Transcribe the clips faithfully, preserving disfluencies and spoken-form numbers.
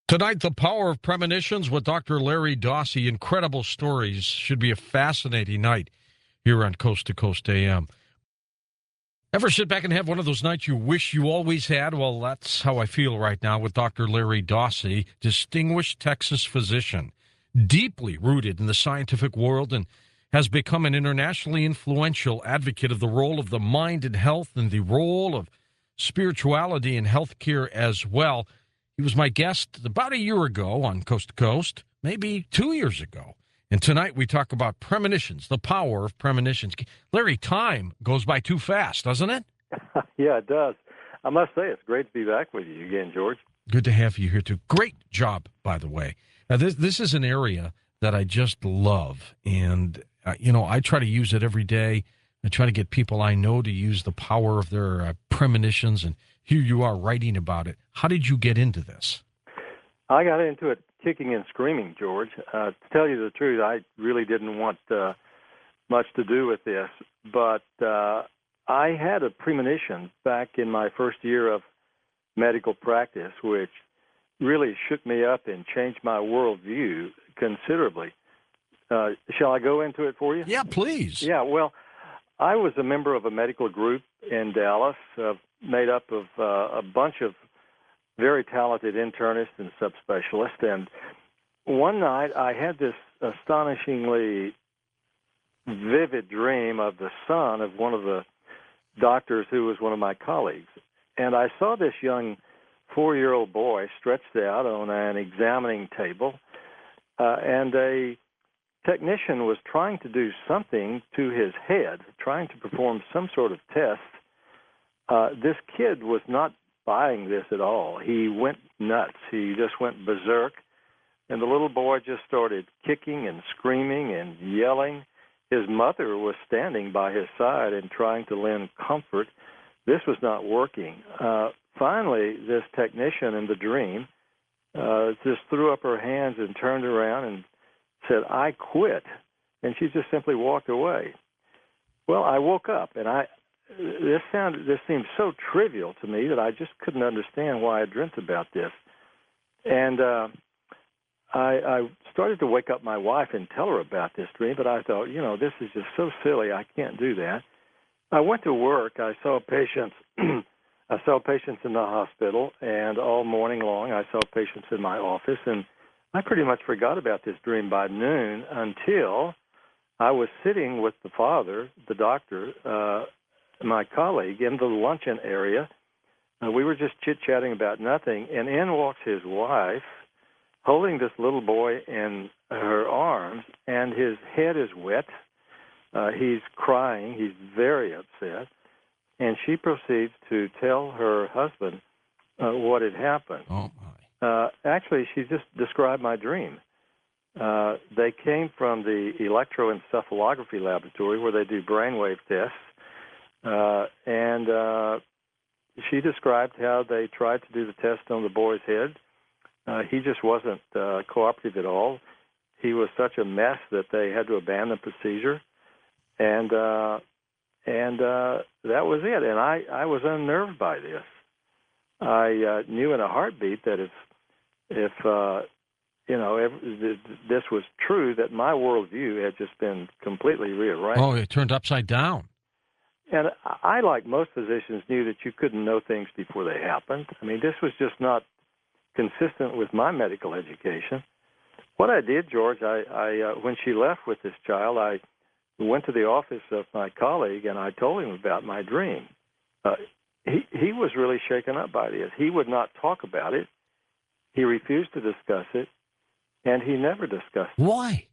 Tonight, The Power of Premonitions with Doctor Larry Dossey. Incredible stories. Should be a fascinating night here on Coast to Coast A M. Ever sit back and have one of those nights you wish you always had? Well, that's how I feel right now with Doctor Larry Dossey, distinguished Texas physician, deeply rooted in the scientific world and has become an internationally influential advocate of the role of the mind in health and the role of spirituality in healthcare as well. He was my guest about a year ago on Coast to Coast, maybe two years ago. And tonight we talk about premonitions, the power of premonitions. Larry, time goes by too fast, doesn't it? Yeah, it does. I must say, it's great to be back with you again, George. Good to have you here, too. Great job, by the way. Now, this, this is an area that I just love. And, uh, you know, I try to use it every day. I try to get people I know to use the power of their uh, premonitions, and here you are writing about it. How did you get into this? I got into it kicking and screaming, George. Uh, to tell you the truth, I really didn't want uh, much to do with this, but uh, I had a premonition back in my first year of medical practice, which really shook me up and changed my worldview considerably. Uh, shall I go into it for you? Yeah, please. Yeah, well, I was a member of a medical group in Dallas uh, made up of uh, a bunch of very talented internists and subspecialists. And one night I had this astonishingly vivid dream of the son of one of the doctors who was one of my colleagues. And I saw this young four-year-old boy stretched out on an examining table, uh, and a technician was trying to do something to his head, trying to perform some sort of test. Uh, this kid was not buying this at all. He went nuts. He just went berserk, and the little boy just started kicking and screaming and yelling. His mother was standing by his side and trying to lend comfort. This was not working. Uh, finally, this technician in the dream uh, just threw up her hands and turned around and said, "I quit," and she just simply walked away. Well, I woke up, and I this sounded this seemed so trivial to me that I just couldn't understand why I dreamt about this. And uh, I, I started to wake up my wife and tell her about this dream, but I thought, you know, this is just so silly. I can't do that. I went to work. I saw patients. I saw patients in the hospital, and all morning long I saw patients in my office, and I pretty much forgot about this dream by noon until I was sitting with the father, the doctor, uh, my colleague, in the luncheon area. Uh, we were just chit-chatting about nothing, and in walks his wife, holding this little boy in her arms, and his head is wet. Uh, he's crying. He's very upset. And she proceeds to tell her husband uh, what had happened. Oh, my. Uh, actually, she just described my dream. Uh, they came from the electroencephalography laboratory where they do brainwave tests, uh, and uh, she described how they tried to do the test on the boy's head. Uh, he just wasn't uh, cooperative at all. He was such a mess that they had to abandon the procedure, and uh, and uh, that was it. And I, I was unnerved by this. I uh, knew in a heartbeat that if if uh, you know if this was true, that my worldview had just been completely rearranged. Oh, it turned upside down. And I, like most physicians, knew that you couldn't know things before they happened. I mean, this was just not consistent with my medical education. What I did, George, I, I uh, when she left with this child, I went to the office of my colleague and I told him about my dream. Uh, he he was really shaken up by this. He would not talk about it. He refused to discuss it, and he never discussed it. Why?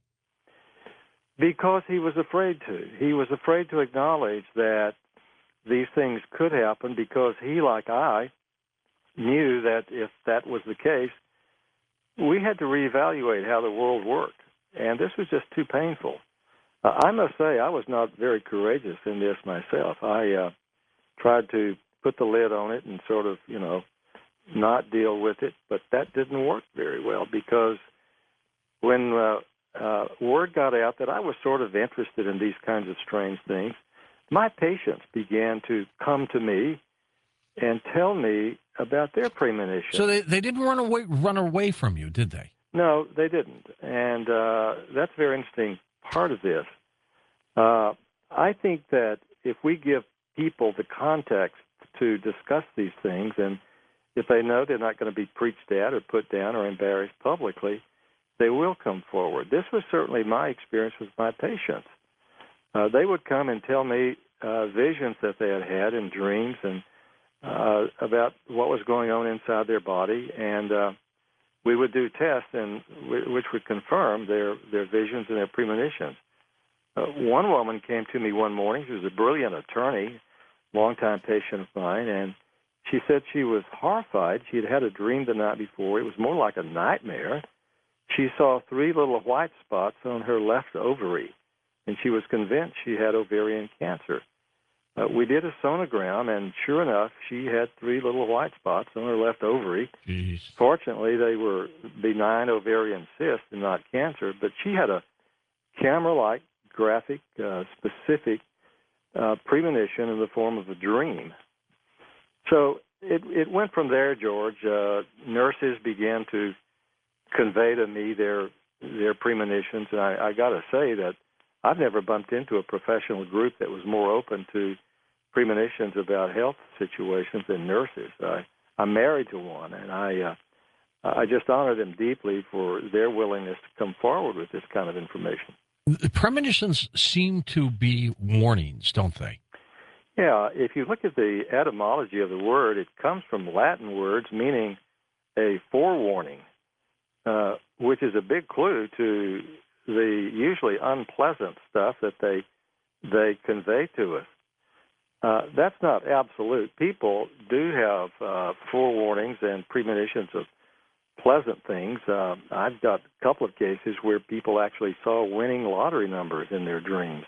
Because he was afraid to. He was afraid to acknowledge that these things could happen because he, like I, knew that if that was the case, we had to reevaluate how the world worked. And this was just too painful. Uh, I must say I was not very courageous in this myself. I uh, tried to put the lid on it and sort of, you know, not deal with it, but that didn't work very well because when uh, uh, word got out that I was sort of interested in these kinds of strange things, my patients began to come to me and tell me about their premonition. So they, they didn't run away run away from you, did they? No, they didn't, and uh, that's a very interesting part of this. Uh, I think that if we give people the context to discuss these things, and if they know they're not going to be preached at or put down or embarrassed publicly, they will come forward. This was certainly my experience with my patients. Uh, they would come and tell me uh, visions that they had had in dreams and uh, about what was going on inside their body, and uh, we would do tests and w- which would confirm their, their visions and their premonitions. Uh, one woman came to me one morning. She was a brilliant attorney, longtime patient of mine, and she said she was horrified. She had had a dream the night before. It was more like a nightmare. She saw three little white spots on her left ovary, and she was convinced she had ovarian cancer. Uh, we did a sonogram, and sure enough, she had three little white spots on her left ovary. Jeez. Fortunately, they were benign ovarian cysts and not cancer, but she had a camera-like, graphic, uh, specific uh, premonition in the form of a dream. So it, it went from there, George. Uh, nurses began to convey to me their their premonitions, and I, I got to say that I've never bumped into a professional group that was more open to premonitions about health situations than nurses. I, I'm married to one, and I uh, I just honor them deeply for their willingness to come forward with this kind of information. The premonitions seem to be warnings, don't they? Yeah, if you look at the etymology of the word, it comes from Latin words meaning a forewarning, uh, which is a big clue to the usually unpleasant stuff that they they convey to us. Uh, that's not absolute. People do have uh, forewarnings and premonitions of pleasant things. Uh, I've got a couple of cases where people actually saw winning lottery numbers in their dreams.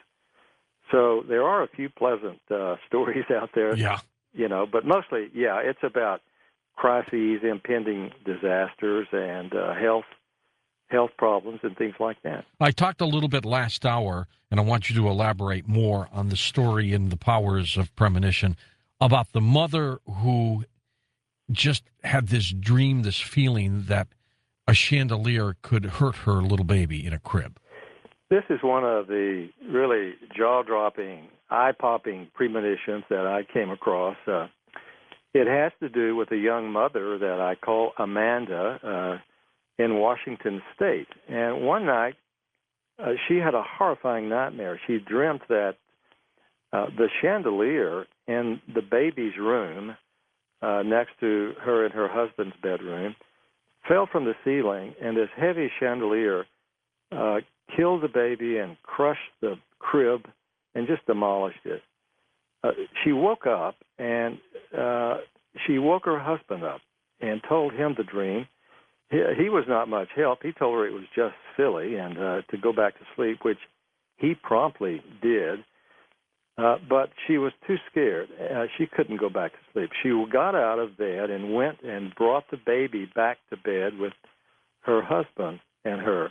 So there are a few pleasant uh, stories out there, Yeah. you know, but mostly, yeah, it's about crises, impending disasters, and uh, health health problems and things like that. I talked a little bit last hour, and I want you to elaborate more on the story and the powers of premonition about the mother who just had this dream, this feeling that a chandelier could hurt her little baby in a crib. This is one of the really jaw-dropping, eye-popping premonitions that I came across. Uh, it has to do with a young mother that I call Amanda uh, in Washington State. And one night, uh, she had a horrifying nightmare. She dreamt that uh, the chandelier in the baby's room uh, next to her and her husband's bedroom fell from the ceiling, and this heavy chandelier uh, killed the baby and crushed the crib and just demolished it. Uh, she woke up, and uh, she woke her husband up and told him the dream. He, he was not much help. He told her it was just silly and uh, to go back to sleep, which he promptly did. Uh, but she was too scared. Uh, she couldn't go back to sleep. She got out of bed and went and brought the baby back to bed with her husband and her.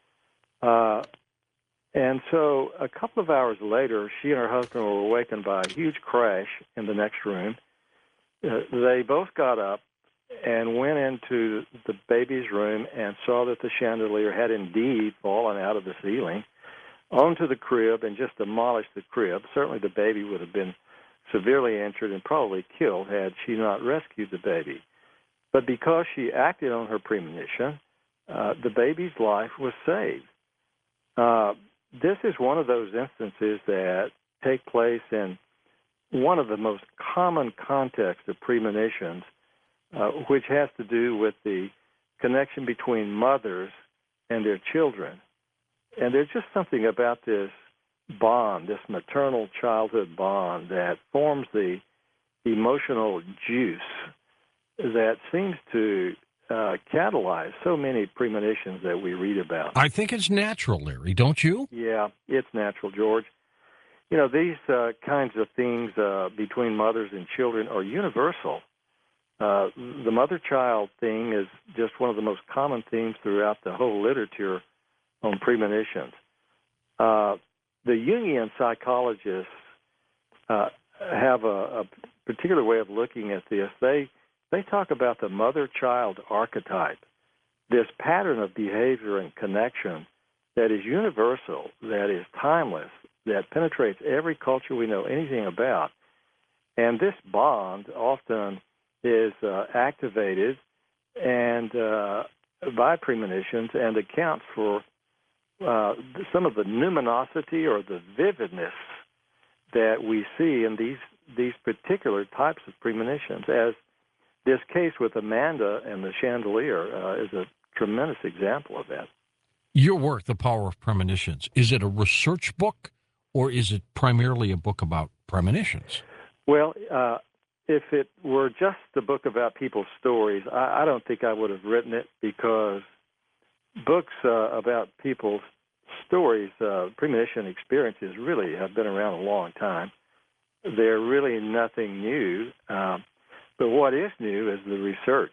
Uh, and so a couple of hours later, she and her husband were awakened by a huge crash in the next room. Uh, they both got up and went into the baby's room and saw that the chandelier had indeed fallen out of the ceiling onto the crib and just demolished the crib. Certainly the baby would have been severely injured and probably killed had she not rescued the baby. But because she acted on her premonition, uh, the baby's life was saved. Uh, this is one of those instances that take place in one of the most common contexts of premonitions, uh, which has to do with the connection between mothers and their children. And there's just something about this bond, this maternal childhood bond that forms the emotional juice that seems to uh, catalyze so many premonitions that we read about. I think it's natural, Larry, don't you? Yeah, it's natural, George. You know, these uh, kinds of things uh, between mothers and children are universal. Uh, the mother-child thing is just one of the most common themes throughout the whole literature on premonitions. Uh, the Jungian psychologists uh, have a, a particular way of looking at this. They they talk about the mother-child archetype, this pattern of behavior and connection that is universal, that is timeless, that penetrates every culture we know anything about. And this bond often is uh, activated and uh, by premonitions and accounts for uh, some of the numinosity or the vividness that we see in these these particular types of premonitions. As this case with Amanda and the chandelier uh, is a tremendous example of that. Your work, The Power of Premonitions, is it a research book or is it primarily a book about premonitions? Well, uh, if it were just a book about people's stories, I, I don't think I would have written it, because books uh, about people's stories, uh, premonition experiences, really have been around a long time. They're really nothing new. Um, but what is new is the research.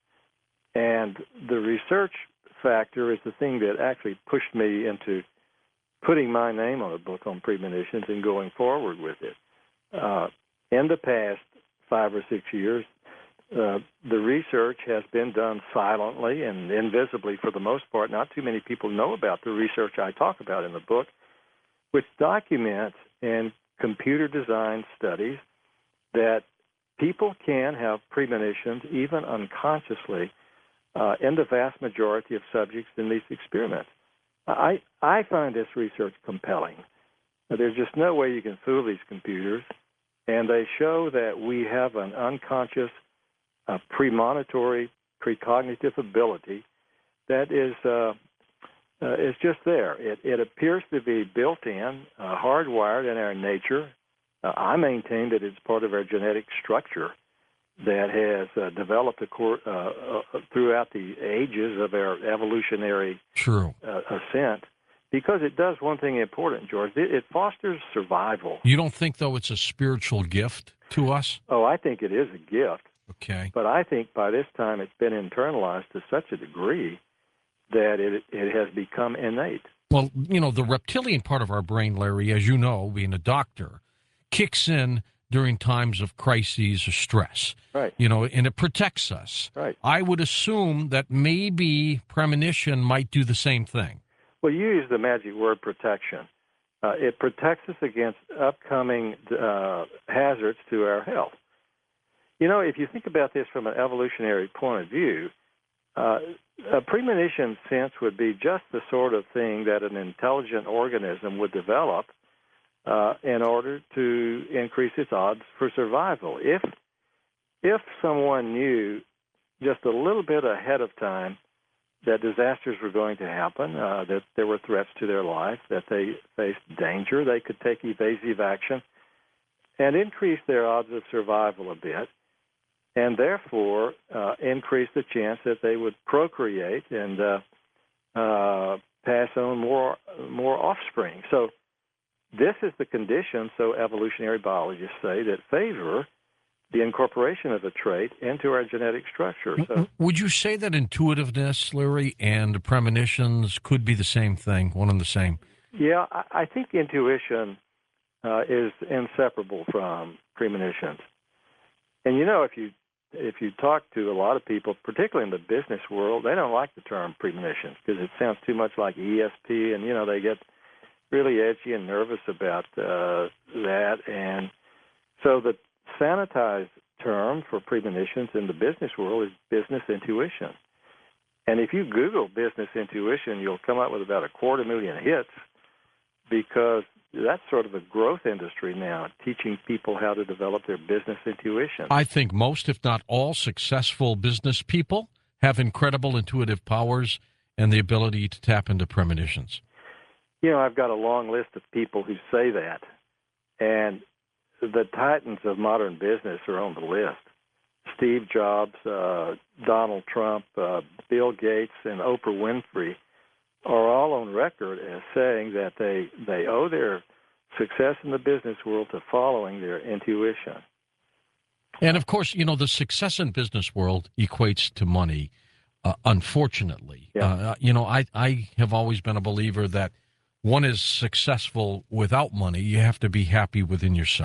And the research factor is the thing that actually pushed me into putting my name on a book on premonitions and going forward with it. Uh, in the past five or six years, uh, the research has been done silently and invisibly for the most part. Not too many people know about the research I talk about in the book, which documents in computer design studies that people can have premonitions, even unconsciously, uh, in the vast majority of subjects in these experiments. I, I find this research compelling. There's just no way you can fool these computers, and they show that we have an unconscious, uh, premonitory, precognitive ability that is uh, uh, is just there. It, it appears to be built in, uh, hardwired in our nature. Uh, I maintain that it's part of our genetic structure that has uh, developed acor- uh, uh, throughout the ages of our evolutionary True. Uh, ascent, because it does one thing important, George. It, it fosters survival. You don't think, though, it's a spiritual gift to us? Oh, I think it is a gift. Okay. But I think by this time it's been internalized to such a degree that it it has become innate. Well, you know, the reptilian part of our brain, Larry, as you know, being a doctor, kicks in during times of crises or stress. Right. You know, and it protects us. Right. I would assume that maybe premonition might do the same thing. Well, you use the magic word protection. Uh, it protects us against upcoming uh, hazards to our health. You know, if you think about this from an evolutionary point of view, uh, a premonition sense would be just the sort of thing that an intelligent organism would develop uh, in order to increase its odds for survival. If if someone knew just a little bit ahead of time that disasters were going to happen, uh, that there were threats to their life, that they faced danger, they could take evasive action and increase their odds of survival a bit, and therefore uh, increase the chance that they would procreate and uh, uh, pass on more more offspring. So this is the condition, so evolutionary biologists say, that favor the incorporation of a trait into our genetic structure. So, would you say that intuitiveness, Larry, and premonitions could be the same thing, one and the same? Yeah, I, I think intuition uh, is inseparable from premonitions. And you know, if you if you talk to a lot of people, particularly in the business world, they don't like the term premonitions because it sounds too much like E S P, and you know they get really edgy and nervous about uh, that. And so the sanitized term for premonitions in the business world is business intuition. And if you Google business intuition, you'll come up with about a quarter million hits, because that's sort of a growth industry now, teaching people how to develop their business intuition. I think most, if not all, successful business people have incredible intuitive powers and the ability to tap into premonitions. You know, I've got a long list of people who say that, and the titans of modern business are on the list. Steve Jobs, uh, Donald Trump, uh, Bill Gates, and Oprah Winfrey are all on record as saying that they, they owe their success in the business world to following their intuition. And, of course, you know, the success in business world equates to money, uh, unfortunately. Yeah. Uh, you know, I, I have always been a believer that one is successful without money. You have to be happy within yourself.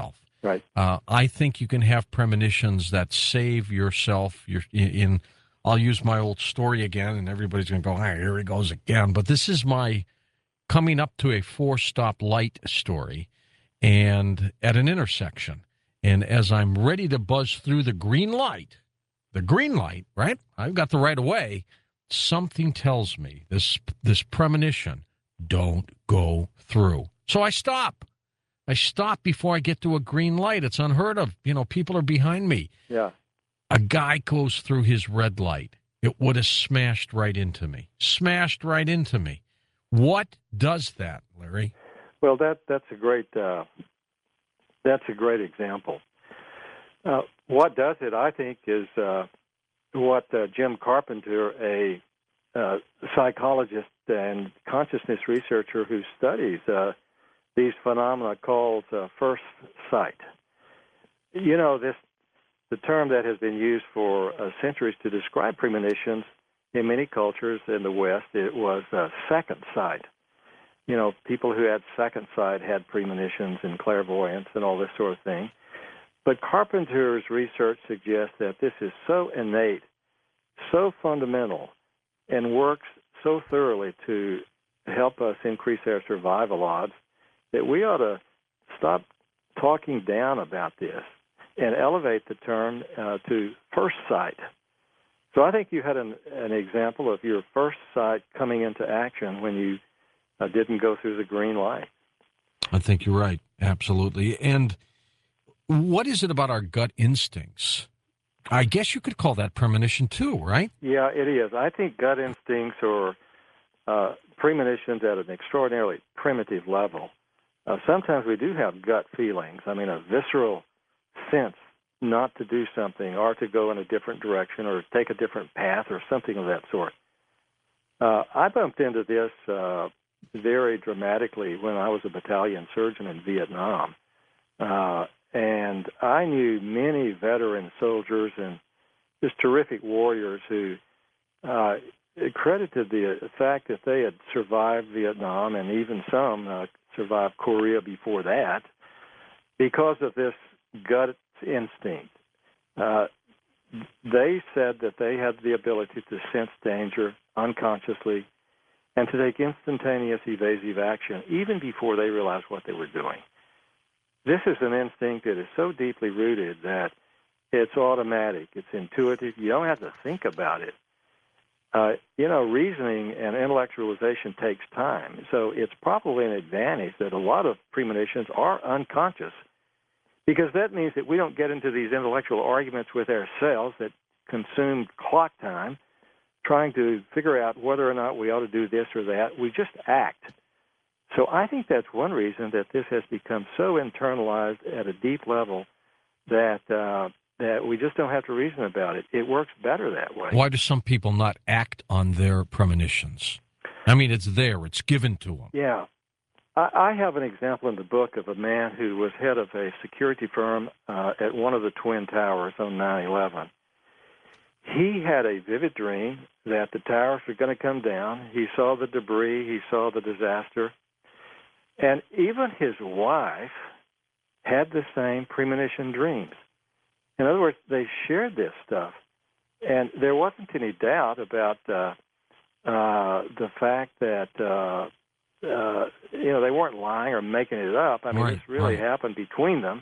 Right. Uh, I think you can have premonitions that save yourself. Your in, in I'll use my old story again, and everybody's going to go, "Hey, here he goes again." But this is my coming up to a four-stop light story, and at an intersection. And as I'm ready to buzz through the green light, the green light, right? I've got the right of way. Something tells me this this premonition, don't go through. So I stop. I stop before I get to a green light. It's unheard of. You know, people are behind me. Yeah. A guy goes through his red light. It would have smashed right into me. Smashed right into me. What does that, Larry? Well, that that's a great uh, that's a great example. Uh, what does it, I think, is uh, what uh, Jim Carpenter, a uh, psychologist and consciousness researcher who studies uh, these phenomena, calls uh, first sight. You know, this the term that has been used for uh, centuries to describe premonitions in many cultures in the West. It was uh, second sight. You know, people who had second sight had premonitions and clairvoyance and all this sort of thing. But Carpenter's research suggests that this is so innate, so fundamental, and works so thoroughly to help us increase our survival odds that we ought to stop talking down about this and elevate the term uh, to first sight. So I think you had an, an example of your first sight coming into action when you uh, didn't go through the green light. I think you're right. Absolutely. And what is it about our gut instincts? I guess you could call that premonition too, right? Yeah, it is. I think gut instincts or uh, premonitions at an extraordinarily primitive level. Uh, sometimes we do have gut feelings. I mean, a visceral sense not to do something or to go in a different direction or take a different path or something of that sort. Uh, I bumped into this uh, very dramatically when I was a battalion surgeon in Vietnam. Uh, and I knew many veteran soldiers and just terrific warriors who uh, credited the fact that they had survived Vietnam and even some uh, survived Korea before that because of this gut instinct. Uh, they said that they had the ability to sense danger unconsciously and to take instantaneous evasive action even before they realized what they were doing. This is an instinct that is so deeply rooted that it's automatic, it's intuitive, you don't have to think about it. Uh, you know, reasoning and intellectualization takes time, so it's probably an advantage that a lot of premonitions are unconscious, because that means that we don't get into these intellectual arguments with ourselves that consume clock time, trying to figure out whether or not we ought to do this or that. We just act. So I think that's one reason that this has become so internalized at a deep level that uh, that we just don't have to reason about it. It works better that way. Why do some people not act on their premonitions? I mean, it's there. It's given to them. Yeah. I, I have an example in the book of a man who was head of a security firm uh, at one of the Twin Towers on nine eleven. He had a vivid dream that the towers were going to come down. He saw the debris. He saw the disaster. And even his wife had the same premonition dreams. In other words, they shared this stuff. And there wasn't any doubt about uh, uh, the fact that, uh, uh, you know, they weren't lying or making it up. I mean, right, this really right. happened between them.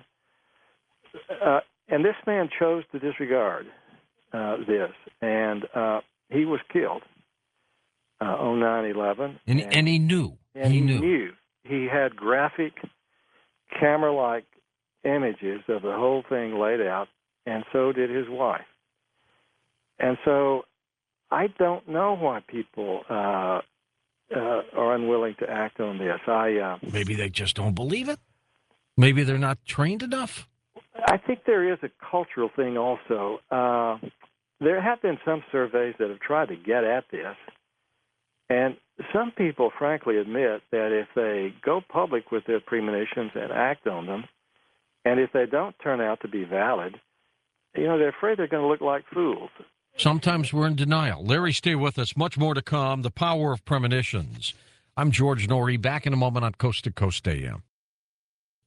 Uh, and this man chose to disregard uh, this. And uh, he was killed uh, on nine eleven. And, and, and he knew. And he, he knew. knew. He had graphic, camera-like images of the whole thing laid out, and so did his wife. And so I don't know why people uh, uh, are unwilling to act on this. I uh, Maybe they just don't believe it. Maybe they're not trained enough. I think there is a cultural thing also. Uh, there have been some surveys that have tried to get at this, and some people, frankly, admit that if they go public with their premonitions and act on them, and if they don't turn out to be valid, you know, they're afraid they're going to look like fools. Sometimes we're in denial. Larry, stay with us. Much more to come. The Power of Premonitions. I'm George Noory, back in a moment on Coast to Coast A M.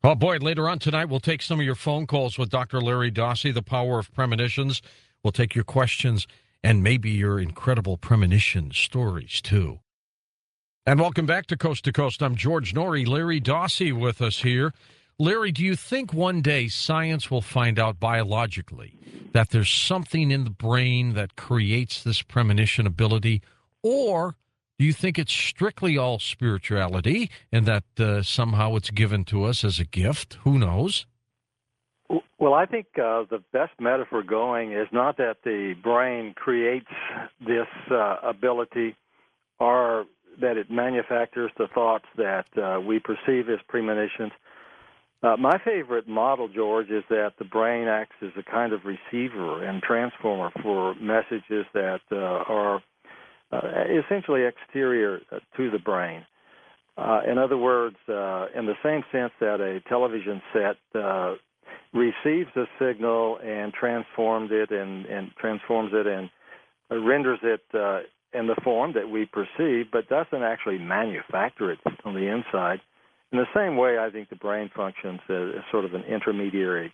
Oh, boy, later on tonight, we'll take some of your phone calls with Doctor Larry Dossey, The Power of Premonitions. We'll take your questions and maybe your incredible premonition stories, too. And welcome back to Coast to Coast. I'm George Noory. Larry Dossey with us here. Larry, do you think one day science will find out biologically that there's something in the brain that creates this premonition ability, or do you think it's strictly all spirituality and that uh, somehow it's given to us as a gift? Who knows? Well, I think uh, the best metaphor going is not that the brain creates this uh, ability or that it manufactures the thoughts that uh, we perceive as premonitions. Uh, my favorite model, George, is that the brain acts as a kind of receiver and transformer for messages that uh, are uh, essentially exterior to the brain. Uh, in other words, uh, in the same sense that a television set uh, receives a signal and transforms it and, and transforms it and renders it uh, in the form that we perceive, but doesn't actually manufacture it on the inside. In the same way, I think the brain functions as, as sort of an intermediary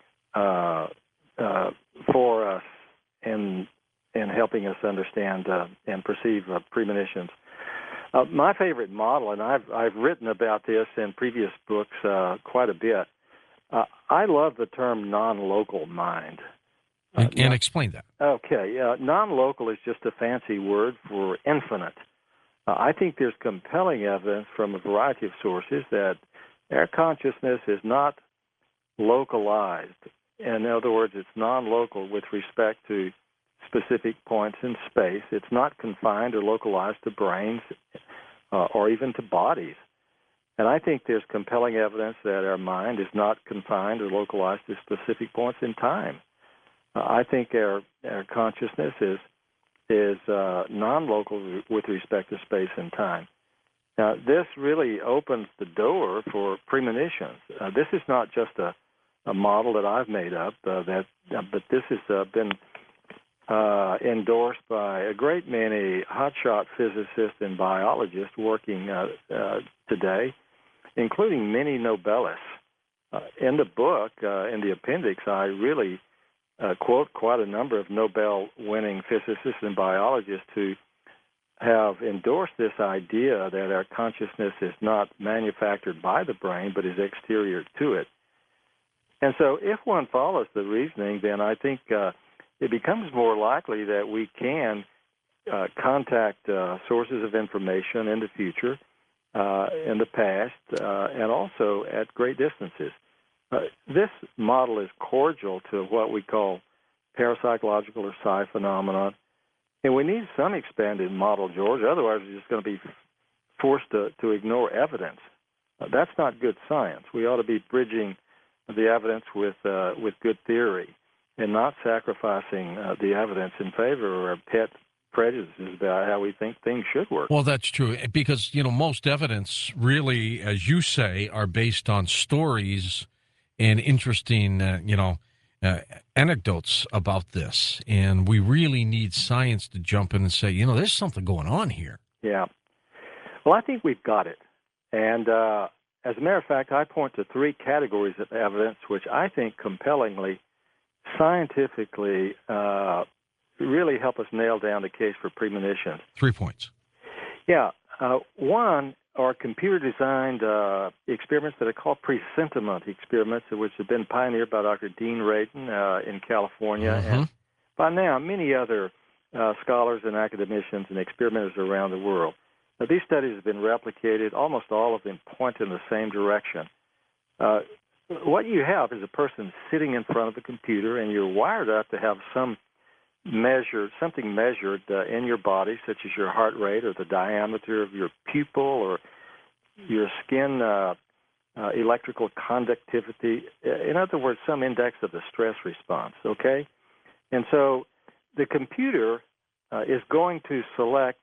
uh, uh, for us in in helping us understand uh, and perceive uh, premonitions. Uh, my favorite model, and I've I've written about this in previous books uh, quite a bit. Uh, I love the term non-local mind. Uh, And, and explain that. Okay, uh, non-local is just a fancy word for infinite. Uh, I think there's compelling evidence from a variety of sources that our consciousness is not localized. In other words, it's non-local with respect to specific points in space. It's not confined or localized to brains uh, or even to bodies. And I think there's compelling evidence that our mind is not confined or localized to specific points in time. Uh, I think our, our consciousness is is uh, non-local with respect to space and time. Now, this really opens the door for premonitions. Uh, this is not just a, a model that I've made up, uh, that, uh, but this has uh, been uh, endorsed by a great many hotshot physicists and biologists working uh, uh, today, including many Nobelists. Uh, in the book, uh, in the appendix, I really Uh, quote quite a number of Nobel-winning physicists and biologists who have endorsed this idea that our consciousness is not manufactured by the brain but is exterior to it. And so if one follows the reasoning, then I think uh, it becomes more likely that we can uh, contact uh, sources of information in the future, uh, in the past, uh, and also at great distances. Uh, this model is cordial to what we call parapsychological or psi phenomenon, and we need some expanded model, George. Otherwise, we're just going to be forced to, to ignore evidence. Uh, that's not good science. We ought to be bridging the evidence with uh, with good theory and not sacrificing uh, the evidence in favor of our pet prejudices about how we think things should work. Well, that's true, because, you know, most evidence really, as you say, are based on stories and interesting, uh, you know, uh, anecdotes about this. And we really need science to jump in and say, you know, there's something going on here. Yeah. Well, I think we've got it. And uh, as a matter of fact, I point to three categories of evidence which I think compellingly, scientifically, uh, really help us nail down the case for premonition. Three points. Yeah. Uh, one are computer-designed uh, experiments that are called presentiment experiments, which have been pioneered by Doctor Dean Radin uh, in California, Mm-hmm. and by now many other uh, scholars and academicians and experimenters around the world. Now, these studies have been replicated. Almost all of them point in the same direction. Uh, what you have is a person sitting in front of a computer, and you're wired up to have some measured, something measured uh, in your body, such as your heart rate or the diameter of your pupil or your skin uh, uh, electrical conductivity. In other words, some index of the stress response, okay? And so the computer uh, is going to select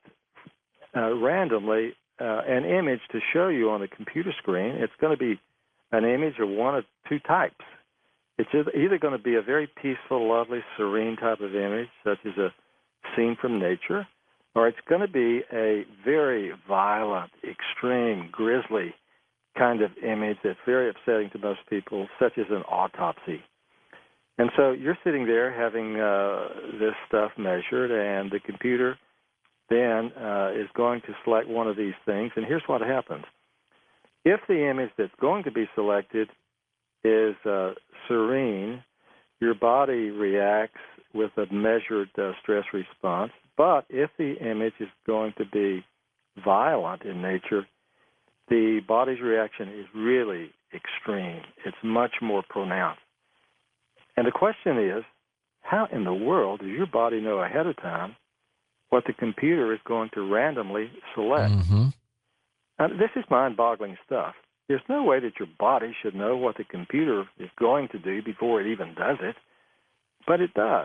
uh, randomly uh, an image to show you on the computer screen. It's going to be an image of one of two types. It's either going to be a very peaceful, lovely, serene type of image, such as a scene from nature, or it's going to be a very violent, extreme, grisly kind of image that's very upsetting to most people, such as an autopsy. And so you're sitting there having uh, this stuff measured, and the computer then uh, is going to select one of these things, and here's what happens. If the image that's going to be selected is uh, serene, your body reacts with a measured uh, stress response. But if the image is going to be violent in nature, the body's reaction is really extreme. It's much more pronounced. And the question is, how in the world does your body know ahead of time what the computer is going to randomly select? Mm-hmm. Now, this is mind-boggling stuff. There's no way that your body should know what the computer is going to do before it even does it, but it does.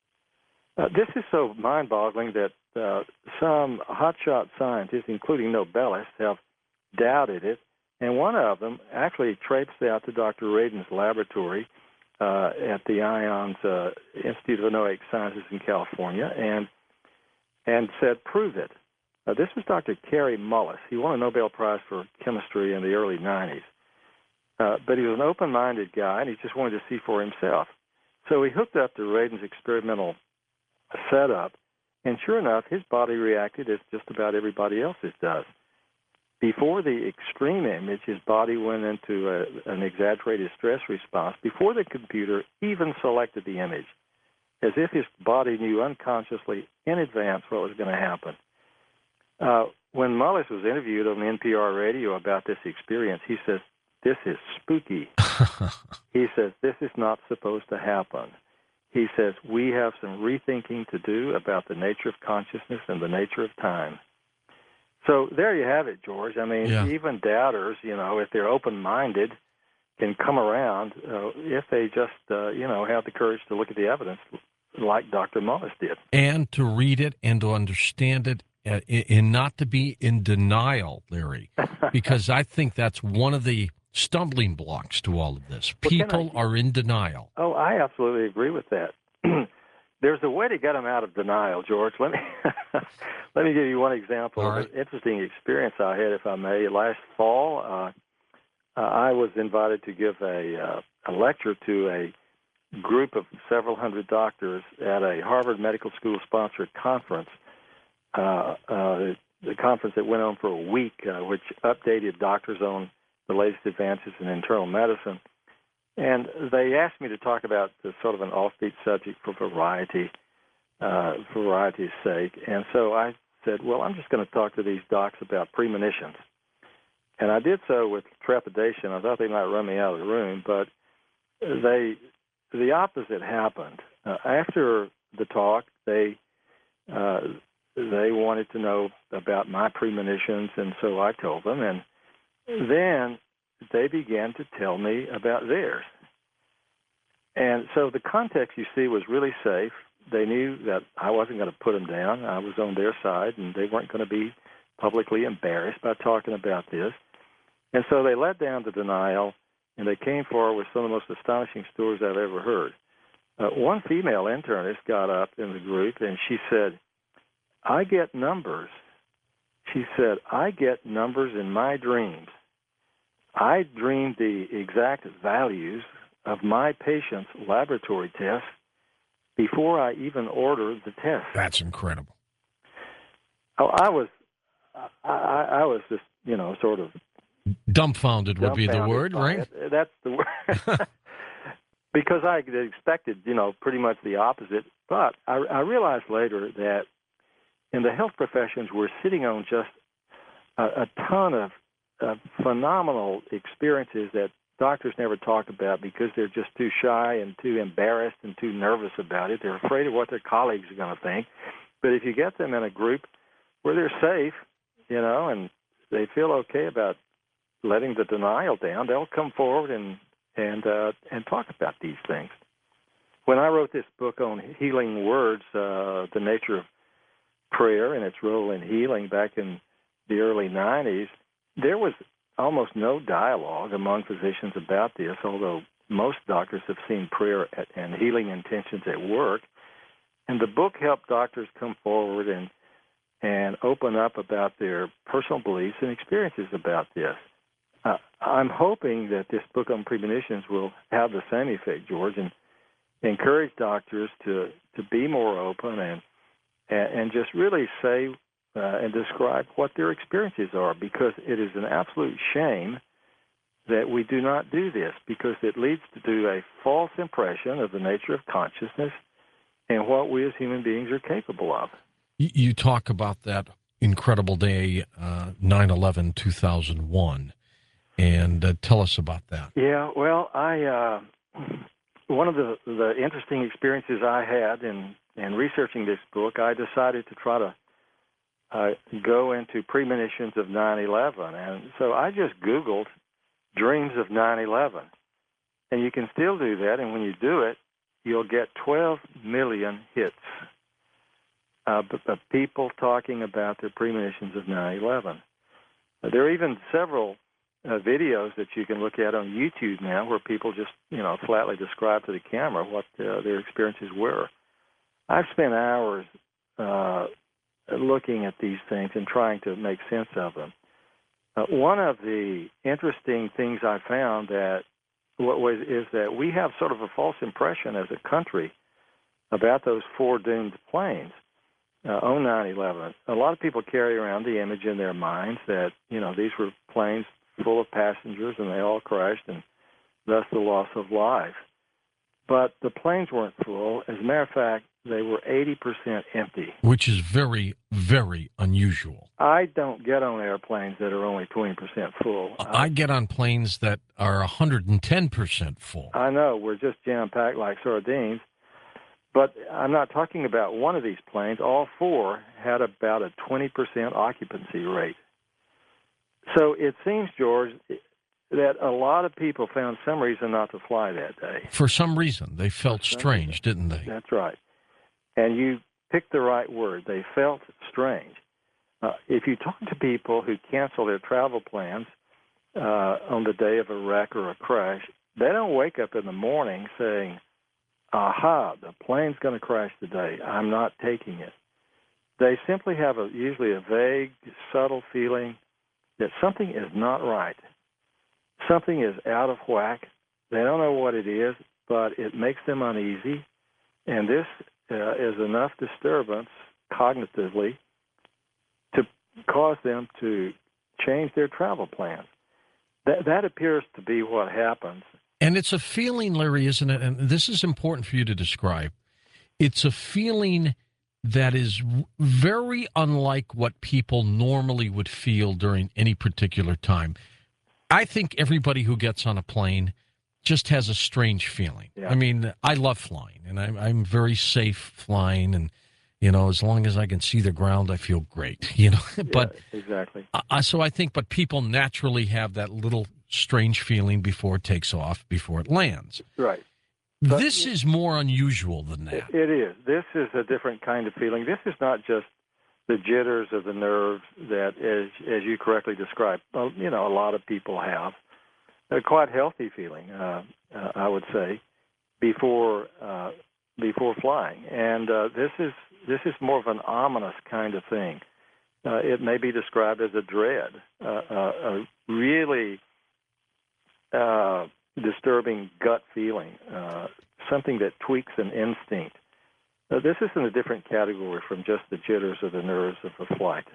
Uh, this is so mind-boggling that uh, some hotshot scientists, including Nobelists, have doubted it, and one of them actually traipsed out to Doctor Radin's laboratory uh, at the IONS uh, Institute of Noetic Sciences in California and and said, prove it. Uh, this was Doctor Kary Mullis. He won a Nobel Prize for chemistry in the early nineties. Uh, but he was an open-minded guy, and he just wanted to see for himself. So he hooked up to Radin's experimental setup, and sure enough, his body reacted as just about everybody else's does. Before the extreme image, his body went into a, an exaggerated stress response before the computer even selected the image, as if his body knew unconsciously in advance what was going to happen. Uh, when Mullis was interviewed on N P R radio about this experience, he says, this is spooky. He says, this is not supposed to happen. He says, we have some rethinking to do about the nature of consciousness and the nature of time. So there you have it, George. I mean, yeah. even doubters, you know, if they're open-minded, can come around uh, if they just, uh, you know, have the courage to look at the evidence like Doctor Mullis did. And to read it and to understand it uh, and not to be in denial, Larry, because I think that's one of the stumbling blocks to all of this. Well, People I, are in denial. Oh, I absolutely agree with that. There's a way to get them out of denial, George. Let me let me give you one example All of right. an interesting experience I had, if I may. Last fall, uh, uh, I was invited to give a, uh, a lecture to a group of several hundred doctors at a Harvard Medical School-sponsored conference, uh, uh, the conference that went on for a week, uh, which updated doctors on the latest advances in internal medicine. And they asked me to talk about the sort of an offbeat subject for variety, uh, for variety's sake. And so I said, well, I'm just going to talk to these docs about premonitions. And I did so with trepidation. I thought they might run me out of the room, but they, the opposite happened. Uh, after the talk, they uh, they wanted to know about my premonitions, and so I told them. And then they began to tell me about theirs. And so the context, you see, was really safe. They knew that I wasn't going to put them down. I was on their side, and they weren't going to be publicly embarrassed by talking about this. And so they let down the denial, and they came forward with some of the most astonishing stories I've ever heard. Uh, one female internist got up in the group, and she said, I get numbers. She said, I get numbers in my dreams. I dreamed the exact values of my patient's laboratory tests before I even ordered the test. That's incredible. Oh, I was, I, I was just, you know, sort of Dumbfounded would be the word, right? It. That's the word. Because I expected, you know, pretty much the opposite. But I, I realized later that in the health professions, we're sitting on just a, a ton of uh, phenomenal experiences that doctors never talk about because they're just too shy and too embarrassed and too nervous about it. They're afraid of what their colleagues are going to think. But if you get them in a group where they're safe, you know, and they feel okay about letting the denial down, they'll come forward and and uh, and talk about these things. When I wrote this book on healing words, uh, the nature of prayer and its role in healing back in the early nineties, there was almost no dialogue among physicians about this, although most doctors have seen prayer at, and healing intentions at work. And the book helped doctors come forward and and open up about their personal beliefs and experiences about this. Uh, I'm hoping that this book on premonitions will have the same effect, George, and encourage doctors to, to be more open and and, and just really say uh, and describe what their experiences are, because it is an absolute shame that we do not do this, because it leads to a false impression of the nature of consciousness and what we as human beings are capable of. You talk about that incredible day, uh, nine eleven two thousand one, and uh, tell us about that. Yeah, well, I uh, one of the, the interesting experiences I had in, in researching this book, I decided to try to uh, go into premonitions of nine eleven, and so I just Googled dreams of nine eleven, and you can still do that, and when you do it, you'll get twelve million hits uh, of people talking about their premonitions of nine eleven. There are even several uh, videos that you can look at on YouTube now where people just, you know, flatly describe to the camera what uh, their experiences were. I've spent hours uh, looking at these things and trying to make sense of them. Uh, one of the interesting things I found that what was is that we have sort of a false impression as a country about those four doomed planes uh, on nine eleven. A lot of people carry around the image in their minds that, you know, these were planes full of passengers and they all crashed, and thus the loss of life. But the planes weren't full. As a matter of fact, they were eighty percent empty. Which is very, very unusual. I don't get on airplanes that are only twenty percent full. I get on planes that are one hundred ten percent full. I know, we're just jam-packed like sardines. But I'm not talking about one of these planes. All four had about a twenty percent occupancy rate. So it seems, George, that a lot of people found some reason not to fly that day. For some reason. They felt strange, didn't they? That's right. And you picked the right word. They felt strange. Uh, if you talk to people who cancel their travel plans uh, on the day of a wreck or a crash, they don't wake up in the morning saying, aha, the plane's going to crash today. I'm not taking it. They simply have a, usually a vague, subtle feeling that something is not right. Something is out of whack. They don't know what it is, but it makes them uneasy. And this uh, is enough disturbance cognitively to cause them to change their travel plans. That, that appears to be what happens. And it's a feeling, Larry, isn't it? And this is important for you to describe. It's a feeling that is very unlike what people normally would feel during any particular time. I think everybody who gets on a plane just has a strange feeling. Yeah. I mean, I love flying, and I'm, I'm very safe flying, and, you know, as long as I can see the ground, I feel great, you know. But yeah, exactly. Uh, so I think, but people naturally have that little strange feeling before it takes off, before it lands. Right. But this is more unusual than that. It is. This is a different kind of feeling. This is not just the jitters of the nerves that, as as you correctly described, well, you know, a lot of people have. A quite healthy feeling, uh, uh, I would say, before uh, before flying. And uh, this is this is more of an ominous kind of thing. Uh, it may be described as a dread, uh, uh, a really uh, disturbing gut feeling, uh, something that tweaks an instinct. Uh, this is in a different category from just the jitters or the nerves of a flight.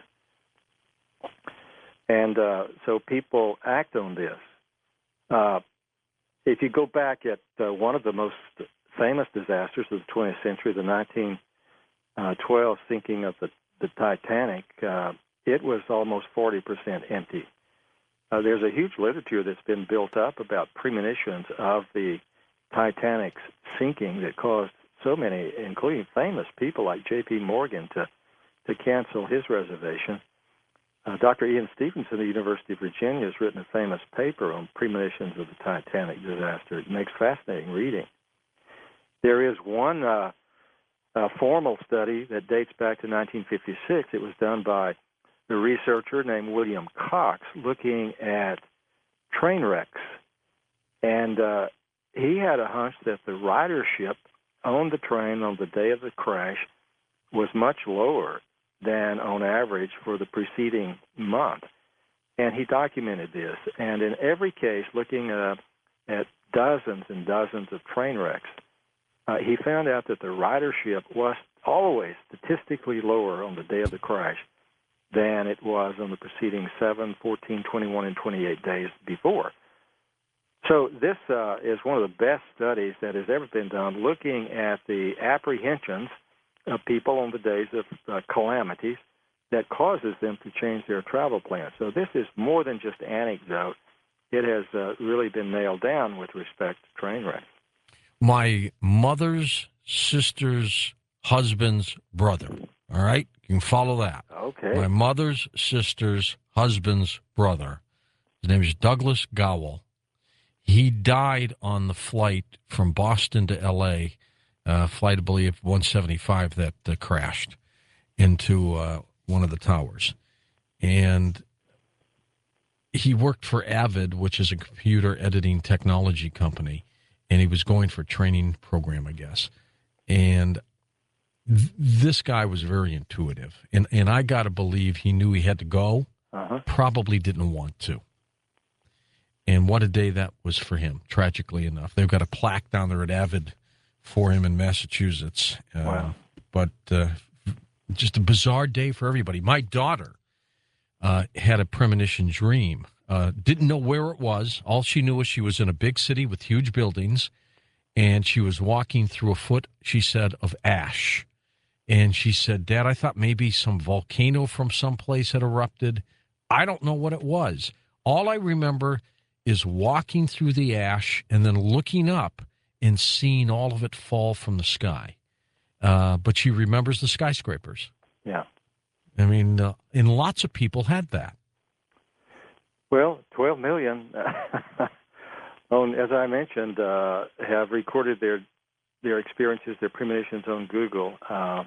And uh, so people act on this. Uh, if you go back at uh, one of the most famous disasters of the twentieth century, the nineteen twelve sinking of the, the Titanic, uh, it was almost forty percent empty. Uh, there's a huge literature that's been built up about premonitions of the Titanic's sinking that caused so many, including famous people like J P Morgan, to, to cancel his reservation. Uh, Doctor Ian Stevenson of the University of Virginia has written a famous paper on premonitions of the Titanic disaster. It makes fascinating reading. There is one uh, uh, formal study that dates back to nineteen fifty-six. It was done by a researcher named William Cox looking at train wrecks. And uh, he had a hunch that the ridership on the train on the day of the crash was much lower than on average for the preceding month. And he documented this. And in every case, looking uh, at dozens and dozens of train wrecks, uh, he found out that the ridership was always statistically lower on the day of the crash than it was on the preceding seven, fourteen, twenty-one, and twenty-eight days before. So this uh, is one of the best studies that has ever been done, looking at the apprehensions of people on the days of uh, calamities that causes them to change their travel plans. So this is more than just anecdote. It has uh, really been nailed down with respect to train wrecks. My mother's sister's husband's brother, all right? You can follow that. Okay. My mother's sister's husband's brother, his name is Douglas Gowell. He died on the flight from Boston to L A, uh, flight, I believe, one seventy-five that uh, crashed into uh, one of the towers. And he worked for Avid, which is a computer editing technology company, and he was going for a training program, I guess. And th- this guy was very intuitive, and, and I got to believe he knew he had to go, uh-huh. probably didn't want to. And what a day that was for him, tragically enough. They've got a plaque down there at Avid for him in Massachusetts. Uh, wow. But uh, just a bizarre day for everybody. My daughter uh, had a premonition dream. Uh, didn't know where it was. All she knew was she was in a big city with huge buildings, and she was walking through a foot, she said, of ash. And she said, Dad, I thought maybe some volcano from someplace had erupted. I don't know what it was. All I remember is walking through the ash and then looking up and seeing all of it fall from the sky. Uh, but she remembers the skyscrapers. Yeah. I mean, uh, and lots of people had that. Well, twelve million, on, as I mentioned, uh, have recorded their their experiences, their premonitions on Google. Um,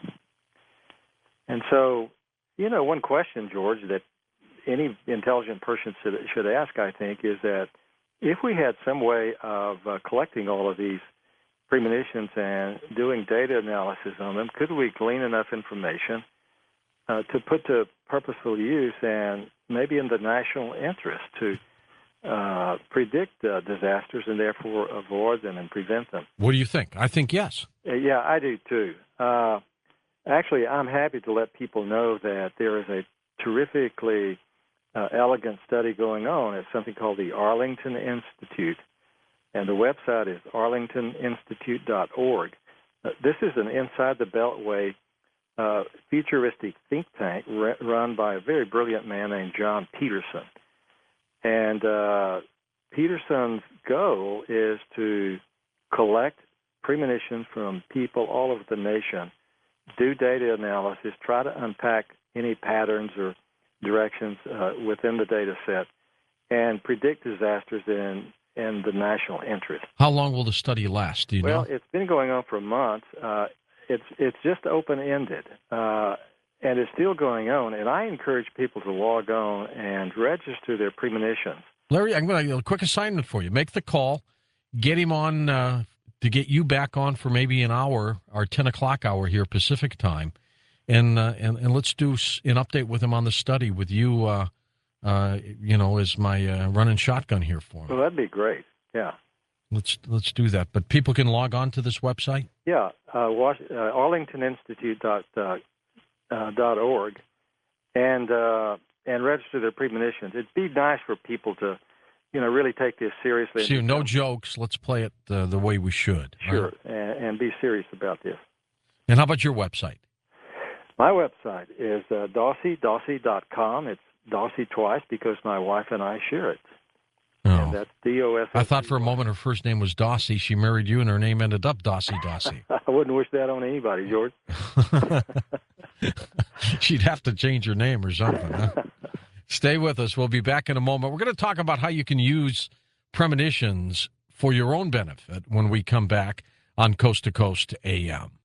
and so, you know, one question, George, that any intelligent person should, should ask, I think, is that if we had some way of uh, collecting all of these premonitions and doing data analysis on them, could we glean enough information uh, to put to purposeful use and maybe in the national interest to uh, predict uh, disasters and therefore avoid them and prevent them? What do you think? I think yes. Uh, yeah, I do too. Uh, actually, I'm happy to let people know that there is a terrifically uh, elegant study going on at something called the Arlington Institute, and the website is arlington institute dot org. Uh, this is an inside the Beltway uh, futuristic think tank re- run by a very brilliant man named John Peterson. And uh, Peterson's goal is to collect premonitions from people all over the nation, do data analysis, try to unpack any patterns or directions uh, within the data set, and predict disasters in in the national interest. How long will the study last? Do you well, know? Well, it's been going on for months. Uh, it's it's just open-ended, uh, and it's still going on. And I encourage people to log on and register their premonitions. Larry, I'm going to a quick assignment for you. Make the call, get him on uh, to get you back on for maybe an hour, our ten o'clock hour here Pacific time, and uh, and and let's do an update with him on the study with you. Uh, Uh, you know, as my uh, running shotgun here for him. Well, that'd be great. Yeah. Let's let's do that. But people can log on to this website? Yeah, uh, Was- uh, arlington institute dot org and uh, and register their premonitions. It'd be nice for people to, you know, really take this seriously. See, no jokes. Let's play it uh, the way we should. Sure, right? and, and be serious about this. And how about your website? My website is uh, Dawsey, Dawsey dot com. It's Dawsey twice because my wife and I share it. Oh. And that's D O S. I thought for a moment her first name was Dawsey. She married you and her name ended up Dawsey Dawsey. I wouldn't wish that on anybody, George. She'd have to change her name or something. Huh? Stay with us. We'll be back in a moment. We're going to talk about how you can use premonitions for your own benefit when we come back on Coast to Coast A M.